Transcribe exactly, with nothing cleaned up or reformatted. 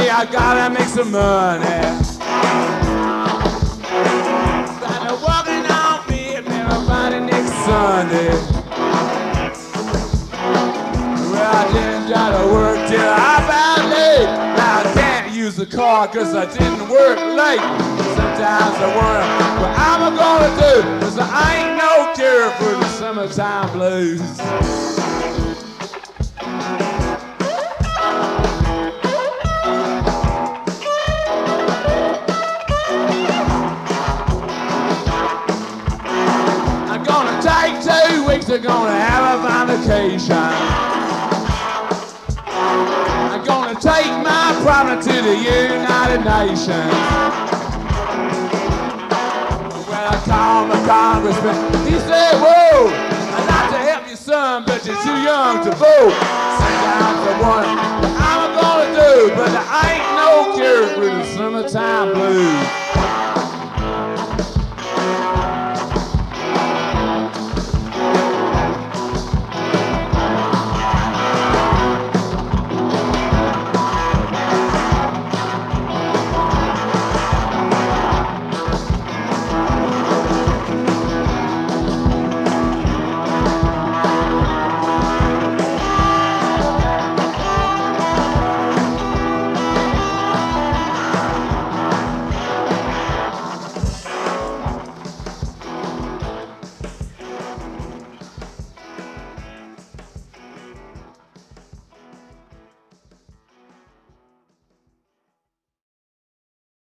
I gotta make some money. But they're walking on me and never find next Sunday. Well, I didn't try to work till I found late. Now I can't use the car cause I didn't work late. Sometimes I wonder what I'm gonna do, cause I ain't no cure for the summertime blues. I'm gonna take two weeks, I'm gonna have a fine vacation. I'm gonna take my problem to the United Nations. When I called my congressman, he said, whoa, I'd like to help you son, but you're too young to vote. Sometimes I wonder what I'm gonna do, but there ain't no cure for the summertime blues.